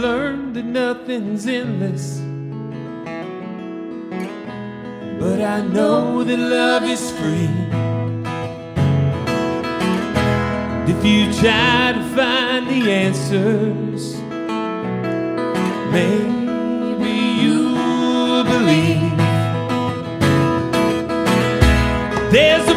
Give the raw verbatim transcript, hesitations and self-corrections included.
learned that nothing's endless, but I know that love is free. If you try to find the answers, maybe you'll believe. There's